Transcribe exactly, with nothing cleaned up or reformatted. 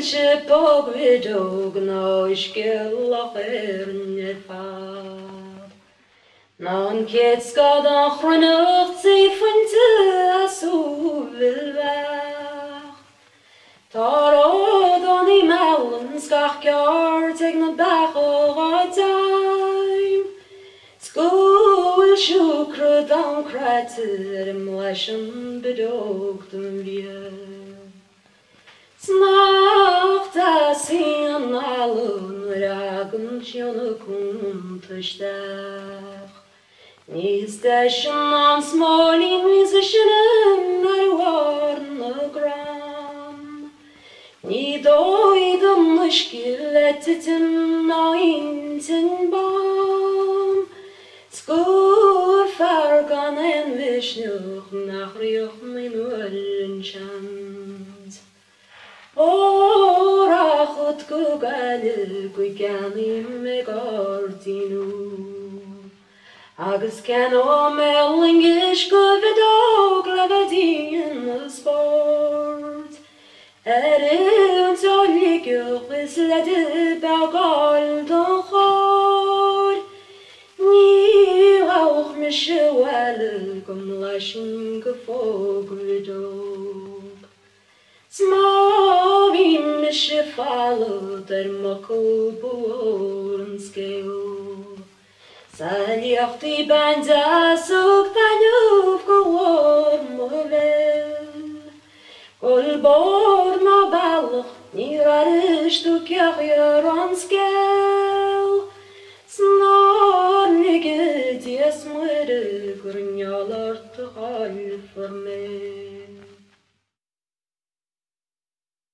se bog vidog na skillach erne far. Nan ket skad an chronocht se funte a so vil weg. Tar od an i melden skach kjart eg na bach og a daim. Skål sjukre dan krater im leisjen bedogten vjør. Snacht a sin alun ragen tjone kuntestach. Nis desjen an smålin visesjenem er warne gram. Ni doiden skilletteten a inten bam. Skor fargan en vishnuch nach rioch min ullenchand. Ora chut gugale gugani me gordinu. Agus can o melingish govedog levadin the sport. Er unt o ligur is ledde bagald on chor. Ni rauch mische welle gom laschen gefogredog. Smavi mische fallo der mokko boren skeo. Saliach di banda sog panuf go wormovel. Kol bor ma balch ni rarish tu kjachjer an skel. Snarlige dies mwere gurnjalar te hal for meg.